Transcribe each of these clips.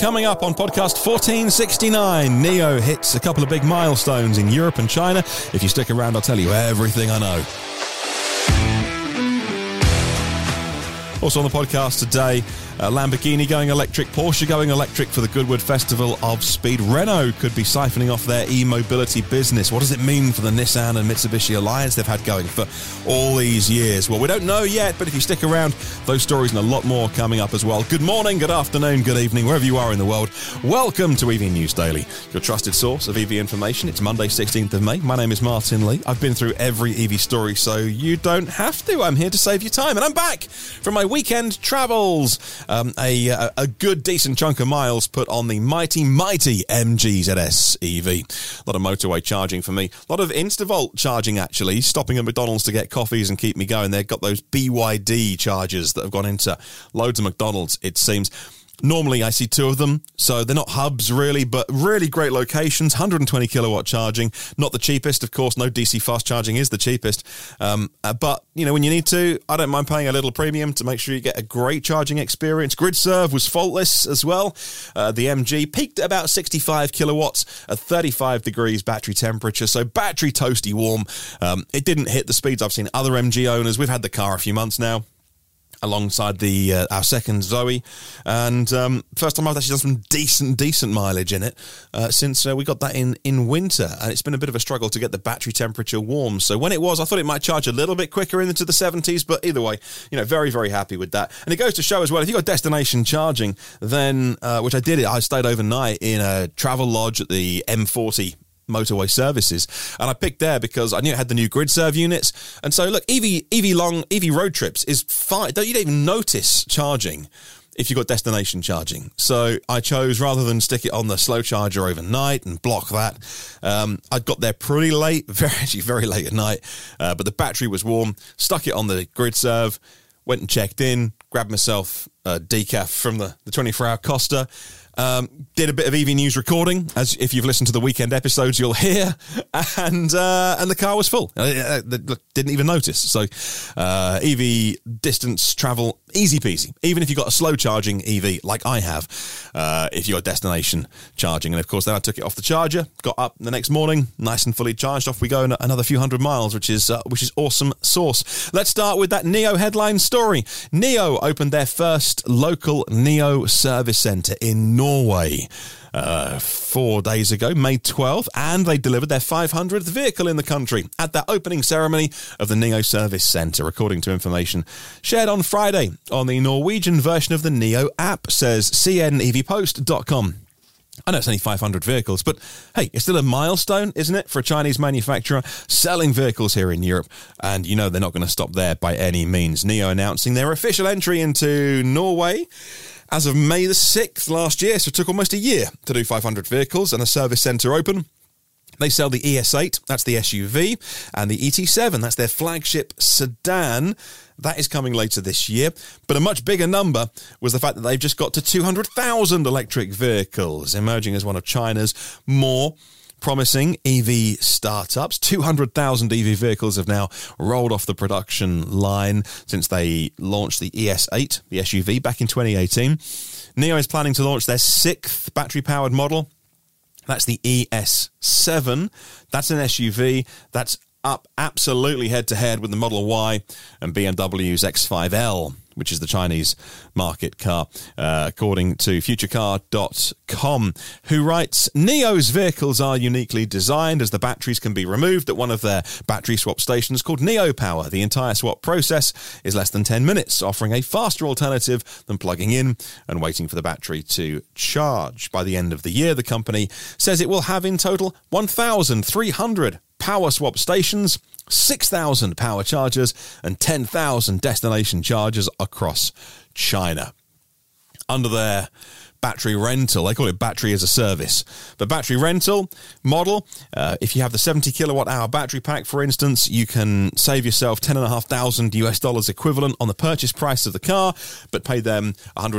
Coming up on podcast 1469, NIO hits a couple of big milestones in Europe and China. If you stick around, I'll tell you everything I know. Also on the podcast today, Lamborghini going electric, Porsche going electric for the Goodwood Festival of Speed. Renault could be siphoning off their e-mobility business. What does it mean for the Nissan and Mitsubishi alliance they've had going for all these years? Well, we don't know yet, but if you stick around, those stories and a lot more coming up as well. Good morning, good afternoon, good evening, wherever you are in the world. Welcome to EV News Daily, your trusted source of EV information. It's Monday, 16th of May. My name is Martin Lee. I've been through every EV story, so you don't have to. I'm here to save you time, and I'm back from my weekend travels. A good, decent chunk of miles put on the mighty MG ZS EV. A lot of motorway charging for me. A lot of Instavolt charging, actually. Stopping at McDonald's to get coffees and keep me going. They've got those BYD chargers that have gone into loads of McDonald's, it seems. Normally, I see two of them, so they're not hubs really, but really great locations, 120 kilowatt charging, not the cheapest, of course, no DC fast charging is the cheapest, but, you know, when you need to, I don't mind paying a little premium to make sure you get a great charging experience. GridServe was faultless as well. The MG peaked at about 65 kilowatts at 35 degrees battery temperature, so battery toasty warm. It didn't hit the speeds I've seen other MG owners. We've had the car a few months now, alongside our second Zoe, and first time I've actually done some decent mileage in it since we got that in winter, and it's been a bit of a struggle to get the battery temperature warm. So when it was, I thought it might charge a little bit quicker into the 70s, but either way, you know, very, very happy with that. And it goes to show as well, if you've got destination charging, then, which I did, I stayed overnight in a travel lodge at the M40 motorway services, and I picked there because I knew it had the new GridServe units. And so look, EV road trips is fine. You don't even notice charging if you've got destination charging. So I chose, rather than stick it on the slow charger overnight and block that, I got there pretty late, very late at night, but the battery was warm, stuck it on the GridServe, went and checked in, grabbed myself a decaf from the 24-hour Costa, did a bit of EV News recording, as if you've listened to the weekend episodes, you'll hear, and the car was full. Didn't even notice. So EV distance travel, easy peasy. Even if you've got a slow charging EV like I have, if you're destination charging. And of course, then I took it off the charger, got up the next morning, nice and fully charged. Off we go, another few hundred miles, which is awesome sauce. Let's start with that NIO headline story. NIO opened their first local NIO service centre in Norway 4 days ago, May 12th, and they delivered their 500th vehicle in the country at that opening ceremony of the NIO Service Centre, according to information shared on Friday on the Norwegian version of the NIO app, says cnevpost.com. I know it's only 500 vehicles, but hey, it's still a milestone, isn't it, for a Chinese manufacturer selling vehicles here in Europe? And you know they're not going to stop there by any means. NIO announcing their official entry into Norway as of May the 6th last year, so it took almost a year to do 500 vehicles and a service centre open. They sell the ES8, that's the SUV, and the ET7, that's their flagship sedan. That is coming later this year. But a much bigger number was the fact that they've just got to 200,000 electric vehicles, emerging as one of China's more promising EV startups. 200,000 EV vehicles have now rolled off the production line since they launched the ES8, the SUV, back in 2018. NIO is planning to launch their 6th battery-powered model. That's the ES7. That's an SUV. That's up absolutely head-to-head with the Model Y and BMW's X5L, which is the Chinese market car, according to futurecar.com, who writes, NIO's vehicles are uniquely designed as the batteries can be removed at one of their battery swap stations called NIO Power. The entire swap process is less than 10 minutes, offering a faster alternative than plugging in and waiting for the battery to charge. By the end of the year, the company says it will have in total 1,300 power swap stations, 6,000 power chargers, and 10,000 destination chargers across China. Under their battery rental, they call it battery as a service, but battery rental model, if you have the 70 kilowatt hour battery pack, for instance, you can save yourself $10,500 equivalent on the purchase price of the car, but pay them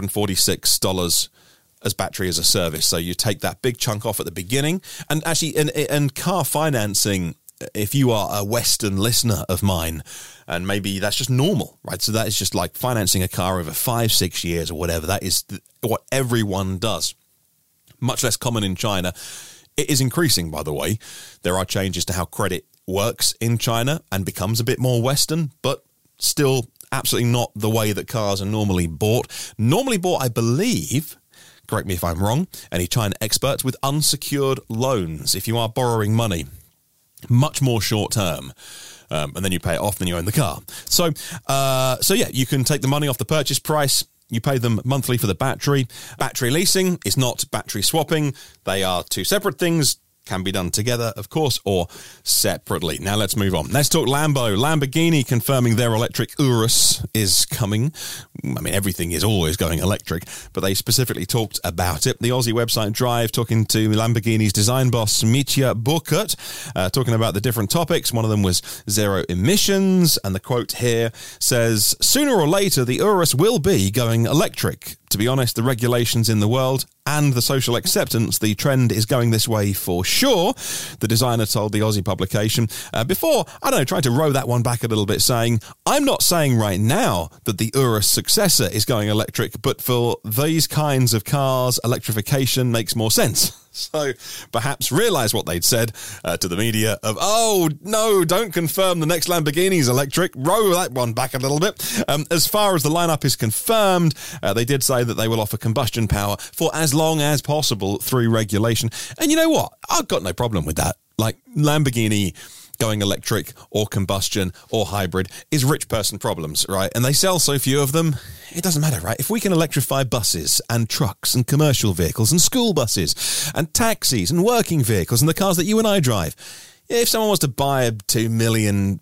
$146 as battery as a service. So you take that big chunk off at the beginning. And actually, and car financing, if you are a Western listener of mine, and maybe that's just normal, right? So that is just like financing a car over 5-6 years or whatever. That is what everyone does. much less common in China. It is increasing, by the way. There are changes to how credit works in China and becomes a bit more Western, but still absolutely not the way that cars are normally bought. Normally bought, I believe, correct me if I'm wrong, any China experts, with unsecured loans. If you are borrowing money, much more short term. And then you pay it off, then you own the car. So yeah, you can take the money off the purchase price. You pay them monthly for the battery. Battery leasing is not battery swapping. They are two separate things. Can be done together, of course, or separately. Now let's move on. Let's talk Lambo. Lamborghini confirming their electric Urus is coming. I mean, everything is always going electric, but they specifically talked about it. The Aussie website Drive talking to Lamborghini's design boss, Mitja Burkert, talking about the different topics. One of them was zero emissions, and the quote here says, "Sooner or later, the Urus will be going electric. To be honest, the regulations in the world and the social acceptance, the trend is going this way for sure," the designer told the Aussie publication. Before, I don't know, tried to row that one back a little bit, saying, I'm not saying right now that the Urus successor is going electric, but for these kinds of cars, electrification makes more sense. So perhaps realise what they'd said to the media of, oh, no, don't confirm the next Lamborghini's electric. Row that one back a little bit. As far as the lineup is confirmed, they did say that they will offer combustion power for as long as possible through regulation. And you know what? I've got no problem with that. Like, Lamborghini going electric or combustion or hybrid is rich person problems, right? And they sell so few of them, it doesn't matter, right? If we can electrify buses and trucks and commercial vehicles and school buses and taxis and working vehicles and the cars that you and I drive, if someone wants to buy a £2 million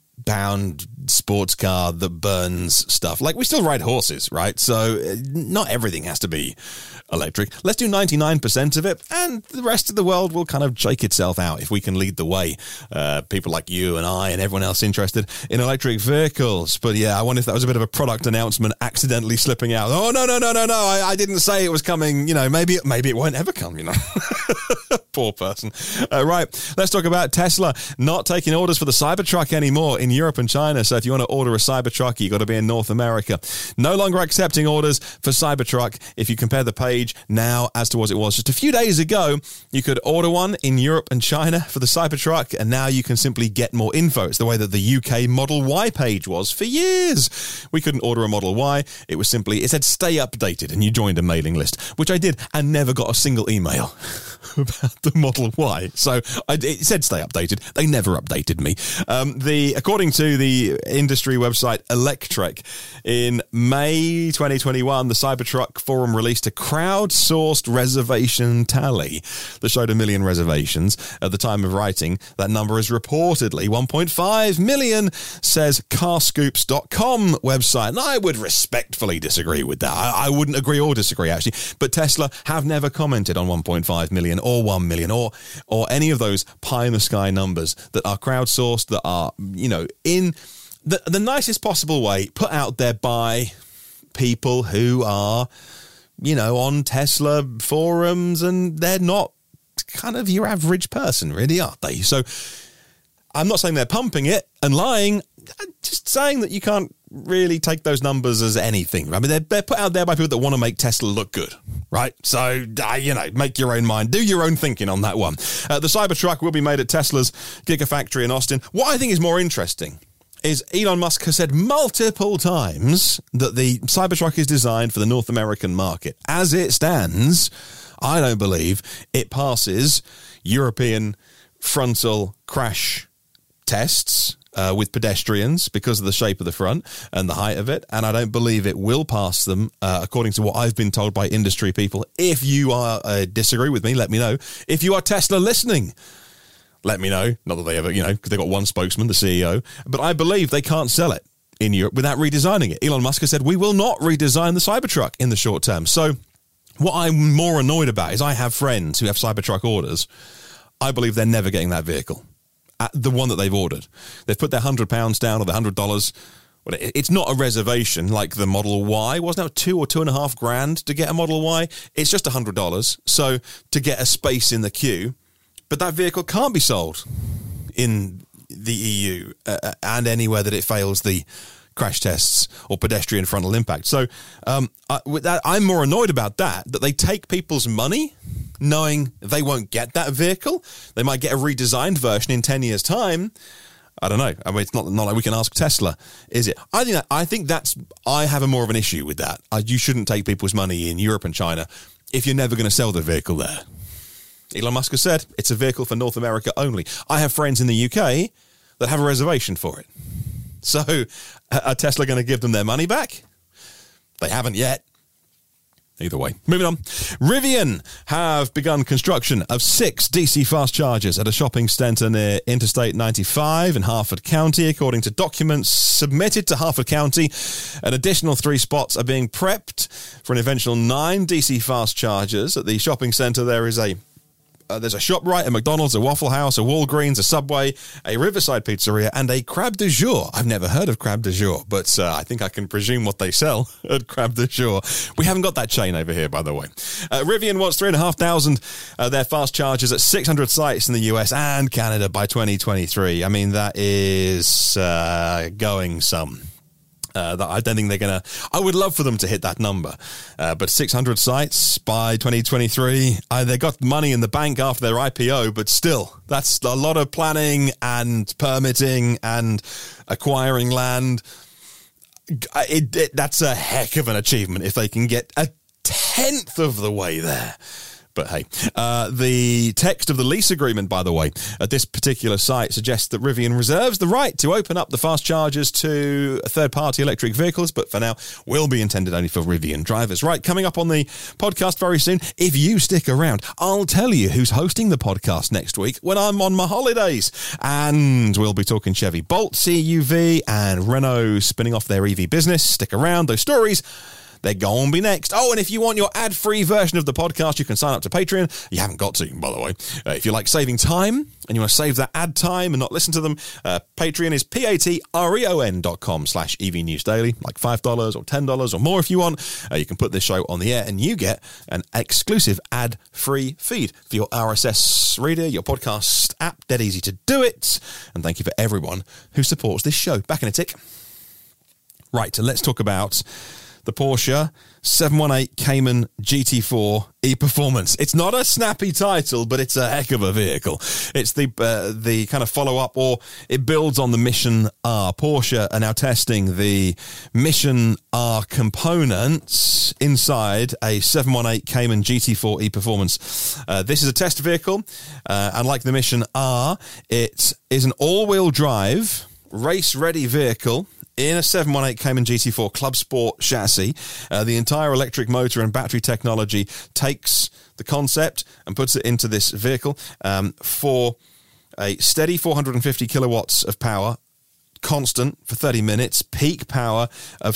sports car that burns stuff, like, we still ride horses, right? So not everything has to be electric. Let's do 99% of it, and the rest of the world will kind of shake itself out if we can lead the way. People like you and I and everyone else interested in electric vehicles. But yeah, I wonder if that was a bit of a product announcement accidentally slipping out. Oh, no, I didn't say it was coming. You know, maybe it won't ever come, you know. Poor person. Right, let's talk about Tesla not taking orders for the Cybertruck anymore in Europe and China. So if you want to order a Cybertruck, you've got to be in North America. No longer accepting orders for Cybertruck. If you compare the page now as to what it was just a few days ago, you could order one in Europe and China for the Cybertruck, and now you can simply get more info. It's the way that the UK Model Y page was for years. We couldn't order a Model Y. It said stay updated, and you joined a mailing list, which I did, and never got a single email about the Model Y. So it said stay updated. They never updated me. According to the industry website Electrek, in May 2021, the Cybertruck forum released a crowdsourced reservation tally that showed 1 million reservations. At the time of writing, that number is reportedly 1.5 million, says carscoops.com website. And I would respectfully disagree with that. I wouldn't agree or disagree, actually. But Tesla have never commented on 1.5 million or 1 million or any of those pie-in-the-sky numbers that are crowdsourced, that are, you know, in the nicest possible way put out there by people who are, you know, on Tesla forums, and they're not kind of your average person, really, are they? So I'm not saying they're pumping it and lying, I'm just saying that you can't really take those numbers as anything. I mean, they're put out there by people that want to make Tesla look good, right? So, you know, make your own mind, do your own thinking on that one. The Cybertruck will be made at Tesla's Gigafactory in Austin. What I think is more interesting is Elon Musk has said multiple times that the Cybertruck is designed for the North American market. As it stands, I don't believe it passes European frontal crash tests with pedestrians because of the shape of the front and the height of it, and I don't believe it will pass them, according to what I've been told by industry people. If you disagree with me, let me know. If you are Tesla listening, let me know. Not that they ever, you know, because they've got one spokesman, the CEO, but I believe they can't sell it in Europe without redesigning it. Elon Musk has said, we will not redesign the Cybertruck in the short term. So what I'm more annoyed about is I have friends who have Cybertruck orders. I believe they're never getting that vehicle, the one that they've ordered. They've put their £100 down or the $100. It's not a reservation like the Model Y. Wasn't it $2,000 or $2,500 to get a Model Y? It's just $100. So to get a space in the queue, but that vehicle can't be sold in the EU and anywhere that it fails the crash tests or pedestrian frontal impact. So I'm more annoyed about that they take people's money knowing they won't get that vehicle. They might get a redesigned version in 10 years' time. I don't know. I mean, it's not like we can ask Tesla, is it? I have more of an issue with that. You shouldn't take people's money in Europe and China if you're never going to sell the vehicle there. Elon Musk has said it's a vehicle for North America only. I have friends in the UK that have a reservation for it. So are Tesla going to give them their money back? They haven't yet. Either way. Moving on. Rivian have begun construction of 6 DC fast chargers at a shopping centre near Interstate 95 in Harford County. According to documents submitted to Harford County, an additional 3 spots are being prepped for an eventual 9 DC fast chargers. At the shopping centre, there's a ShopRite, a McDonald's, a Waffle House, a Walgreens, a Subway, a Riverside Pizzeria, and a Crab de Jour. I've never heard of Crab de Jour, but I think I can presume what they sell at Crab de Jour. We haven't got that chain over here, by the way. Rivian wants 3,500 their fast chargers at 600 sites in the US and Canada by 2023. I mean, that is going some. I don't think they're going to... I would love for them to hit that number. But 600 sites by 2023. They got money in the bank after their IPO, but still, that's a lot of planning and permitting and acquiring land. That's a heck of an achievement if they can get a tenth of the way there. But hey, the text of the lease agreement, by the way, at this particular site suggests that Rivian reserves the right to open up the fast chargers to third-party electric vehicles, but for now will be intended only for Rivian drivers. Right, coming up on the podcast very soon, if you stick around, I'll tell you who's hosting the podcast next week when I'm on my holidays. And we'll be talking Chevy Bolt, CUV, and Renault spinning off their EV business. Stick around, those stories, they're going to be next. Oh, and if you want your ad-free version of the podcast, you can sign up to Patreon. You haven't got to, by the way. If you like saving time and you want to save that ad time and not listen to them, Patreon is patreon.com/EV News Daily, like $5 or $10 or more if you want. You can put this show on the air and you get an exclusive ad-free feed for your RSS reader, your podcast app. Dead easy to do it. And thank you for everyone who supports this show. Back in a tick. Right, so let's talk about the Porsche 718 Cayman GT4 e-Performance. It's not a snappy title, but it's a heck of a vehicle. It's the kind of follow-up, or it builds on the Mission R. Porsche are now testing the Mission R components inside a 718 Cayman GT4 e-Performance. This is a test vehicle. Unlike the Mission R, it is an all-wheel drive, race-ready vehicle in a 718 Cayman GT4 Club Sport chassis. The entire electric motor and battery technology takes the concept and puts it into this vehicle for a steady 450 kilowatts of power, constant for 30 minutes, peak power of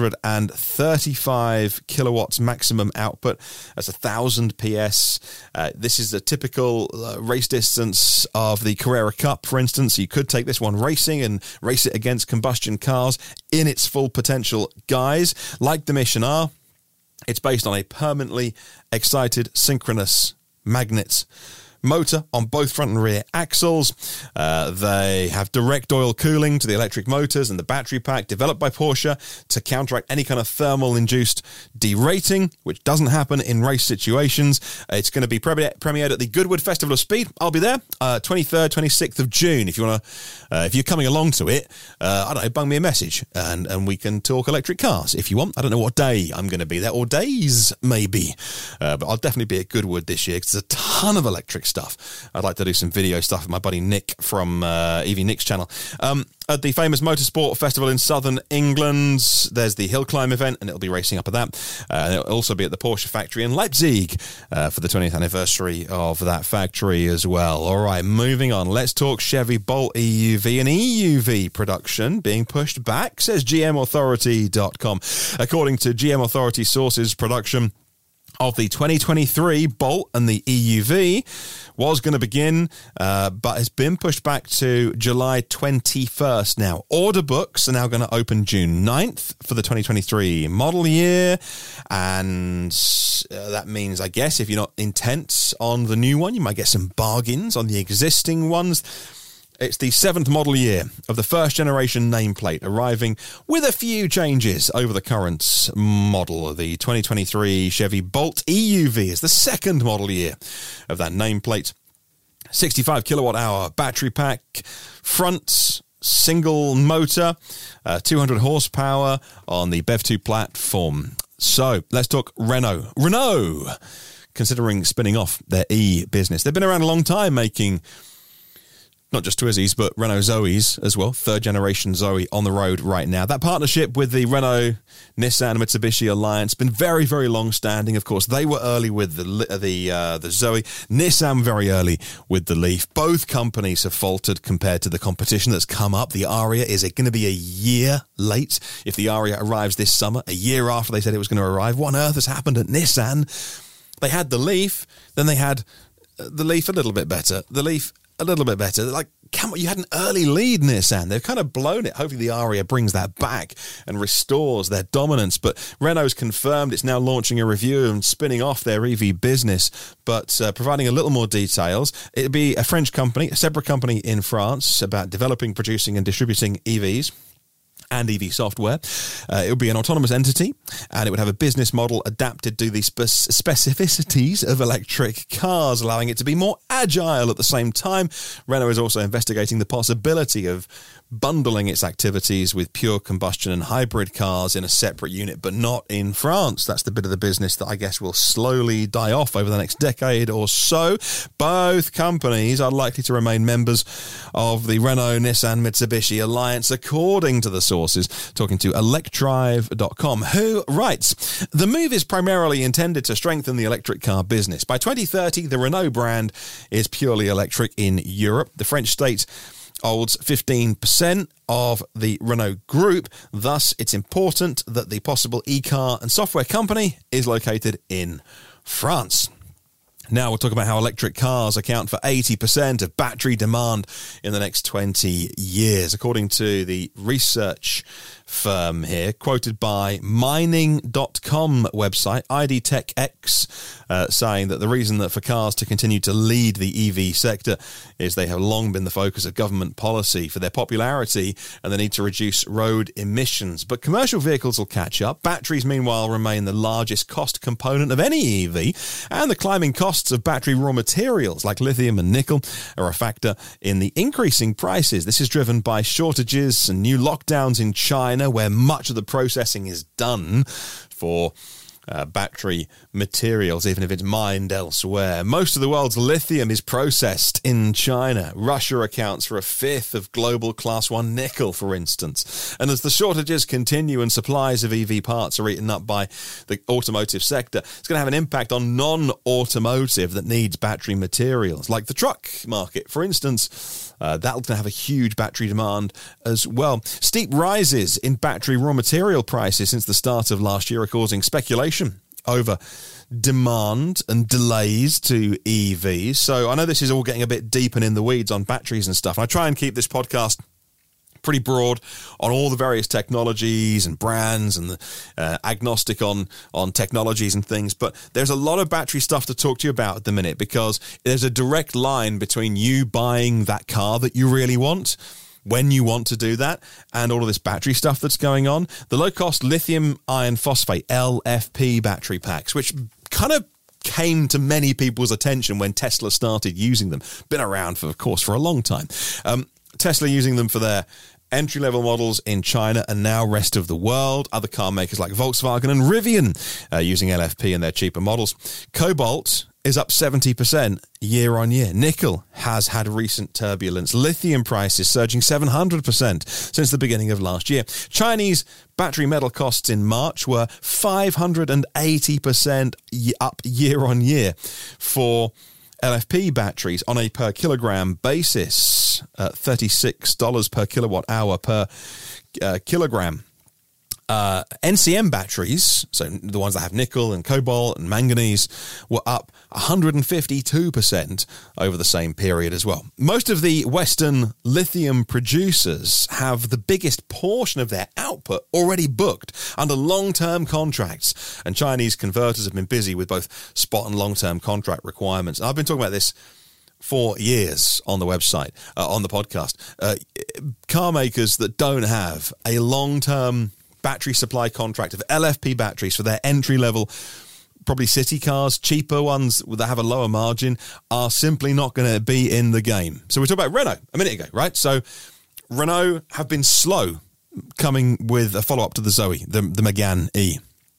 735 kilowatts maximum output. That's 1,000 PS. This is a typical race distance of the Carrera Cup, for instance. You could take this one racing and race it against combustion cars in its full potential guise. Like the Mission R, it's based on a permanently excited synchronous magnet motor on both front and rear axles. They have direct oil cooling to the electric motors and the battery pack, developed by Porsche to counteract any kind of thermal induced derating, which doesn't happen in race situations. It's going to be premiered at the Goodwood Festival of Speed. I'll be there 23rd, 26th of June. If you want to, if you're coming along to it, I don't know, bung me a message and we can talk electric cars if you want. I don't know what day I'm going to be there, or days maybe, but I'll definitely be at Goodwood this year because there's a ton of electric stuff. I'd like to do some video stuff with my buddy Nick from EV Nick's channel. At the famous Motorsport Festival in southern England, there's the Hill Climb event, and it'll be racing up at that. It'll also be at the Porsche factory in Leipzig for the 20th anniversary of that factory as well. All right, moving on. Let's talk Chevy Bolt EUV and EUV production being pushed back, says GMAuthority.com. According to GM Authority sources, production of the 2023 Bolt and the EUV was going to begin, but has been pushed back to July 21st now. Order books are now going to open June 9th for the 2023 model year, and that means, I guess, if you're not intent on the new one, you might get some bargains on the existing ones. It's the 7th model year of the first generation nameplate, arriving with a few changes over the current model. The 2023 Chevy Bolt EUV is the 2nd model year of that nameplate. 65 kilowatt hour battery pack, front single motor, 200 horsepower on the BEV2 platform. So let's talk Renault. Renault, considering spinning off their e-business. They've been around a long time, making not just Twizzys, but Renault Zoes as well. 3rd generation Zoe on the road right now. That partnership with the Renault, Nissan, Mitsubishi alliance been very, very long standing. Of course, they were early with the Zoe. Nissan very early with the Leaf. Both companies have faltered compared to the competition that's come up. The Aria, is it going to be a year late if the Aria arrives this summer? A year after they said it was going to arrive? What on earth has happened at Nissan? They had the Leaf, then they had the Leaf a little bit better. The Leaf a little bit better. Like, come on, you had an early lead, Nissan. They've kind of blown it. Hopefully the Aria brings that back and restores their dominance. But Renault's confirmed it's now launching a review and spinning off their EV business, but providing a little more details. It'll be a French company, a separate company in France, about developing, producing and distributing EVs and EV software. It would be an autonomous entity, and it would have a business model adapted to the specificities of electric cars, allowing it to be more agile at the same time. Renault is also investigating the possibility of bundling its activities with pure combustion and hybrid cars in a separate unit, but not in France. That's the bit of the business that I guess will slowly die off over the next decade or so. Both companies are likely to remain members of the Renault, Nissan, Mitsubishi alliance, according to the sources, talking to electrive.com, who writes, the move is primarily intended to strengthen the electric car business. By 2030, the Renault brand is purely electric in Europe. The French state holds 15% of the Renault group. Thus, it's important that the possible e-car and software company is located in France. Now we'll talk about how electric cars account for 80% of battery demand in the next 20 years. According to the research firm here, quoted by mining.com website, IDTechX, saying that the reason that for cars to continue to lead the EV sector is they have long been the focus of government policy for their popularity and the need to reduce road emissions. But commercial vehicles will catch up. Batteries, meanwhile, remain the largest cost component of any EV, and the climbing costs of battery raw materials like lithium and nickel are a factor in the increasing prices. This is driven by shortages and new lockdowns in China, where much of the processing is done for battery materials, even if it's mined elsewhere. Most of the world's lithium is processed in China. Russia accounts for 1/5 of global Class 1 nickel, for instance. And as the shortages continue and supplies of EV parts are eaten up by the automotive sector, it's going to have an impact on non-automotive that needs battery materials, like the truck market, for instance. That's going to have a huge battery demand as well. Steep rises in battery raw material prices since the start of last year are causing speculation over demand and delays to EVs. So I know this is all getting a bit deep and in the weeds on batteries and stuff. I try and keep this podcast pretty broad on all the various technologies and brands and agnostic on technologies and things. But there's a lot of battery stuff to talk to you about at the minute, because there's a direct line between you buying that car that you really want, when you want to do that, and all of this battery stuff that's going on. The low-cost lithium iron phosphate, LFP battery packs, which kind of came to many people's attention when Tesla started using them. Been around, for, of course, for a long time. Tesla using them for their entry-level models in China and now rest of the world. Other car makers like Volkswagen and Rivian using LFP in their cheaper models. Cobalt is up 70% year on year. Nickel has had recent turbulence. Lithium prices surging 700% since the beginning of last year. Chinese battery metal costs in March were 580% up year on year for LFP batteries on a per kilogram basis, $36 per kilowatt hour per kilogram. NCM batteries, so the ones that have nickel and cobalt and manganese, were up 152% over the same period as well. Most of the Western lithium producers have the biggest portion of their output already booked under long-term contracts, and Chinese converters have been busy with both spot and long-term contract requirements. I've been talking about this for years on the website, on the podcast, car makers that don't have a long-term battery supply contract of LFP batteries for their entry-level, probably city cars, cheaper ones that have a lower margin, are simply not going to be in the game. So we talked about Renault a minute ago, right? So Renault have been slow coming with a follow-up to the Zoe, the Megane E.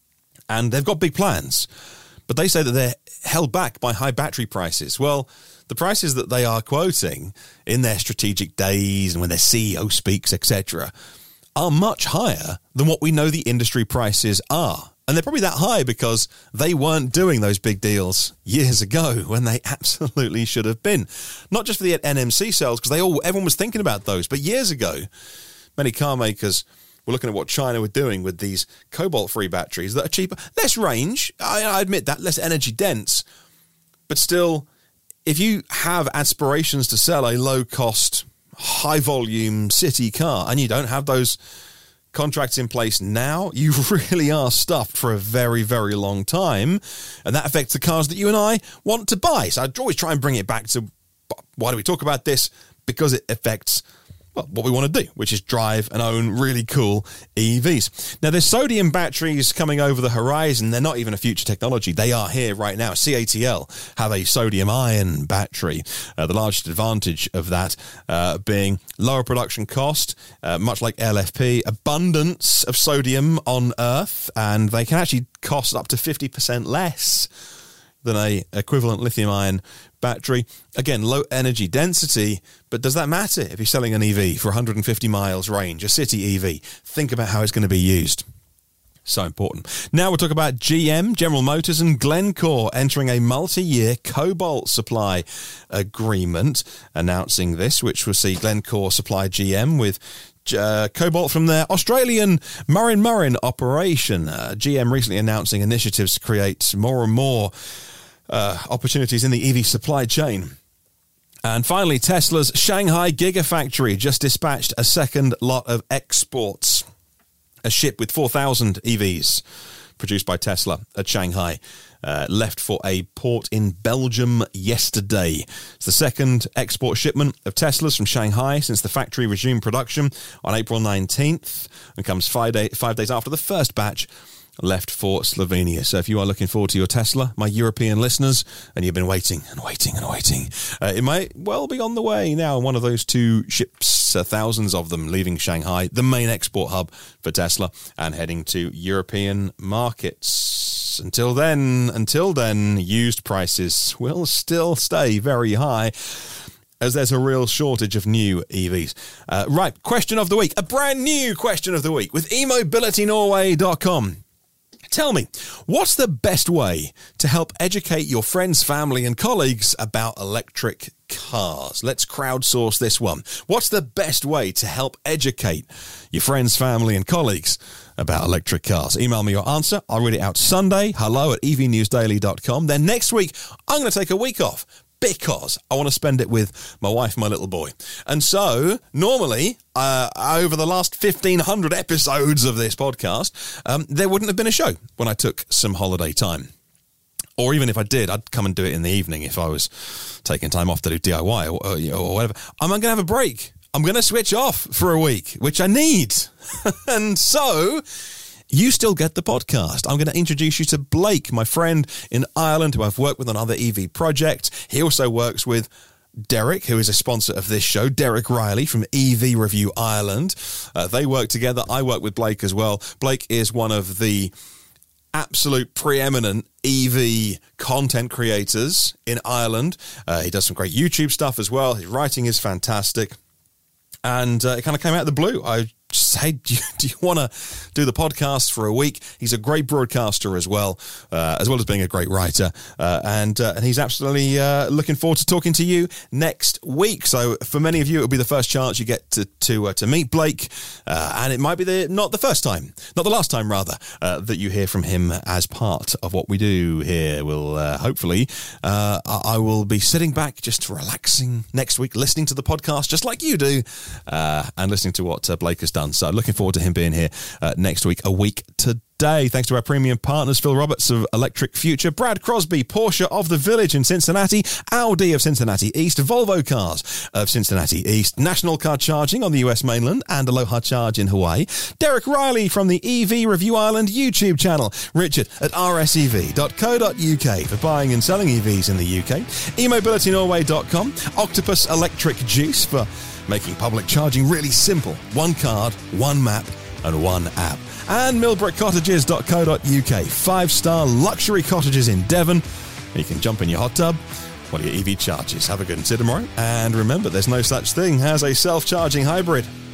And they've got big plans, but they say that they're held back by high battery prices. Well, the prices that they are quoting in their strategic days and when their CEO speaks, etc., are much higher than what we know the industry prices are. And they're probably that high because they weren't doing those big deals years ago when they absolutely should have been. Not just for the NMC cells, because everyone was thinking about those, but years ago, many car makers were looking at what China were doing with these cobalt-free batteries that are cheaper, less range, I admit that, less energy dense, but still, if you have aspirations to sell a low-cost, high-volume city car and you don't have those contracts in place now, you really are stuffed for a very, very long time, and that affects the cars that you and I want to buy. So I'd always try and bring it back to, why do we talk about this? Because it affects what we want to do, which is drive and own really cool EVs. Now, there's sodium batteries coming over the horizon. They're not even a future technology. They are here right now. CATL have a sodium-ion battery. The largest advantage of that being lower production cost, much like LFP, abundance of sodium on Earth, and they can actually cost up to 50% less than a equivalent lithium-ion battery. Again, low energy density, but does that matter if you're selling an EV for 150 miles range, a city EV? Think about how it's going to be used. So important. Now we'll talk about GM, General Motors, and Glencore entering a multi-year cobalt supply agreement, announcing this, which will see Glencore supply GM with cobalt from their Australian Murrin operation. GM recently announcing initiatives to create more and more opportunities in the EV supply chain. And finally, Tesla's Shanghai Gigafactory just dispatched a second lot of exports. A ship with 4,000 EVs produced by Tesla at Shanghai left for a port in Belgium yesterday. It's the second export shipment of Teslas from Shanghai since the factory resumed production on April 19th and comes 5 days after the first batch left for Slovenia. So if you are looking forward to your Tesla, my European listeners, and you've been waiting and waiting and waiting, it might well be on the way now. One of those two ships, thousands of them leaving Shanghai, the main export hub for Tesla, and heading to European markets. Until then, used prices will still stay very high, as there's a real shortage of new EVs. Right, question of the week. A brand new question of the week with eMobilityNorway.com. Tell me, what's the best way to help educate your friends, family, and colleagues about electric cars? Let's crowdsource this one. What's the best way to help educate your friends, family, and colleagues about electric cars? Email me your answer. I'll read it out Sunday, hello@evnewsdaily.com. Then next week, I'm going to take a week off, because I want to spend it with my wife and my little boy. And so, normally, over the last 1,500 episodes of this podcast, there wouldn't have been a show when I took some holiday time. Or even if I did, I'd come and do it in the evening if I was taking time off to do DIY or whatever. I'm going to have a break. I'm going to switch off for a week, which I need. And so, you still get the podcast. I'm going to introduce you to Blake, my friend in Ireland, who I've worked with on other EV projects. He also works with Derek, who is a sponsor of this show, Derek Riley from EV Review Ireland. They work together. I work with Blake as well. Blake is one of the absolute preeminent EV content creators in Ireland. He does some great YouTube stuff as well. His writing is fantastic. And it kind of came out of the blue. I just, hey, do you want to do the podcast for a week? He's a great broadcaster as well as being a great writer. And he's absolutely looking forward to talking to you next week. So for many of you, it'll be the first chance you get to meet Blake. And it might be not the last time rather, that you hear from him as part of what we do here. We'll hopefully, I will be sitting back just relaxing next week, listening to the podcast just like you do, and listening to what Blake has done. So looking forward to him being here next week, a week today. today. Thanks to our premium partners, Phil Roberts of Electric Future, Brad Crosby, Porsche of the Village in Cincinnati, Audi of Cincinnati East, Volvo Cars of Cincinnati East, National Car Charging on the US mainland and Aloha Charge in Hawaii, Derek Riley from the EV Review Ireland YouTube channel, Richard at rsev.co.uk for buying and selling EVs in the UK, eMobilityNorway.com, Octopus Electric Juice for making public charging really simple. One card, one map, and one app. And millbrookcottages.co.uk, 5-star luxury cottages in Devon, where you can jump in your hot tub while your EV charges. Have a good one tomorrow. And remember, there's no such thing as a self-charging hybrid.